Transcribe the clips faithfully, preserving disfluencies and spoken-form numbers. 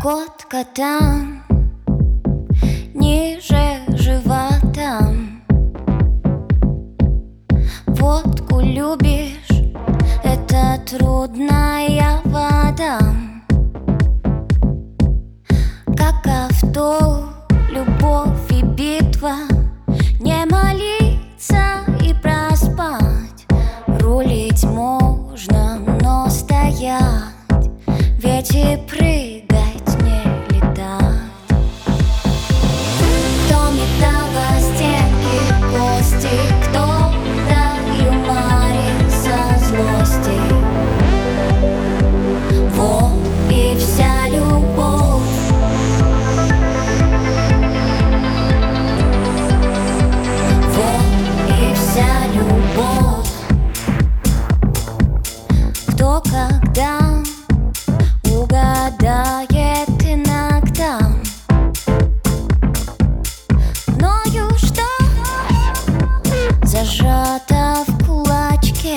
Кот котам ниже живота. Водку любишь, это трудная вода. Как авто, любовь и битва. Не молиться и проспать. Рулить можно, но стоять. Ведь и прыгать не летать. Кто металла стенки, кости, кто до юмора со злости. Вот и вся любовь. Вот и вся любовь. Кто когда угадает иногда. Мною что зажато в кулачке.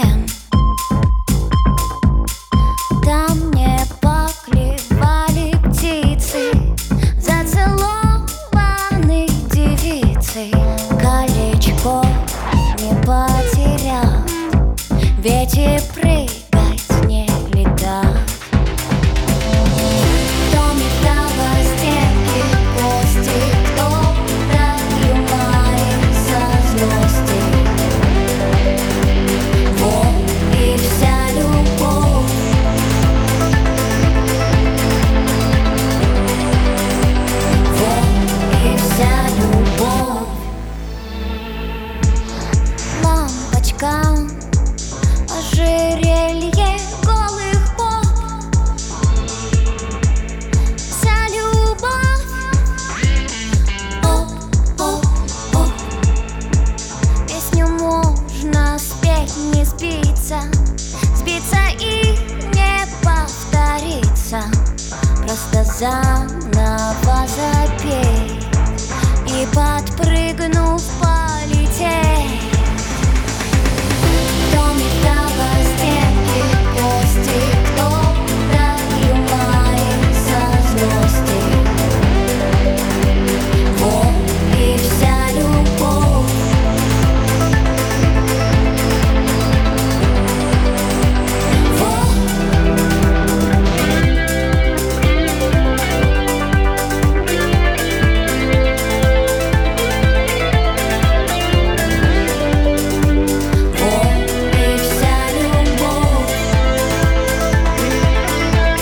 Там не поклевали птицы, зацелованы девицы. Колечко не потерять, ведь и прыгать не летать. Ожерелье голых поп. Вся любовь. Оп, оп, оп. Песню можно спеть, не сбиться. Сбиться и не повториться. Просто заново запей и, подпрыгнув, полететь.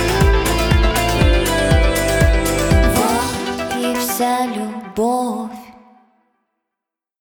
Вся любовь.